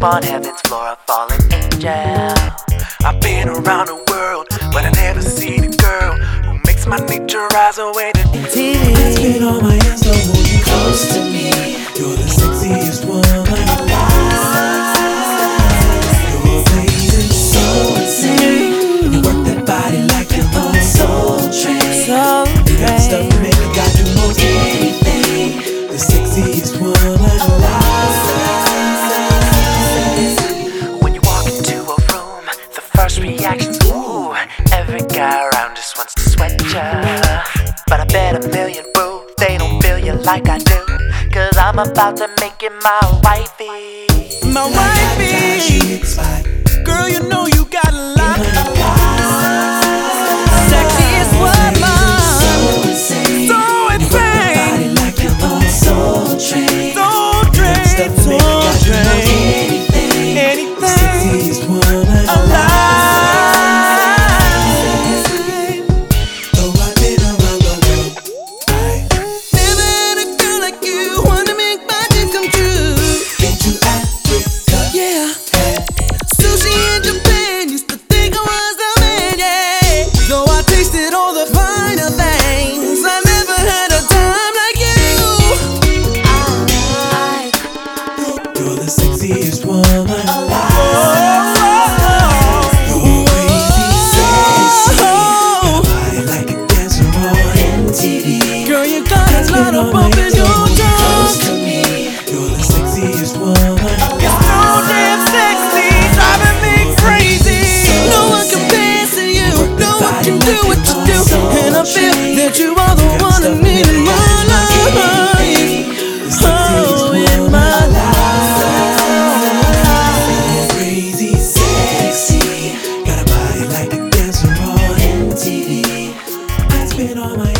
on heaven's floor, a fallen angel. I've been around the world, but I never seen a girl who makes my nature rise away to TV. It's been on my hands, so hold you close to me. You're the sexiest woman alive. You're amazing, so insane. You work that body like you're on Soul Train. You got stuff to make me got to most anything. The sexiest woman alive. When you walk into a room, the first reaction's ooh. Every guy around just wants to sweat ya. But I bet a million boo, they don't feel you like I do. Cause I'm about to make it my wifey. My wifey. Girl, you know you got a lot. Sexiest woman. So insane. Body like you're on Soul Train. Soul Train. Soul Train. Anything. Sexiest woman alive. Though I've been around the world, Never had a girl like you. Wanna make my dreams come true. been to Africa. Yeah. Sushi in Japan. Used to think I was the man, yeah. Though I tasted all the finer things, I never had a time like you. You're the sexiest woman alive. You're crazy sexy. Body like a dancer on MTV. Girl, you got a lot of bump in your Close tongue. to me. You're the sexiest woman You're so damn sexy, driving me crazy. No one compares to you. No one can do what you do. And I feel that you are the one I need in my life. Oh, in my life. crazy sexy. Got a body like a dancer on MTV. It's been on my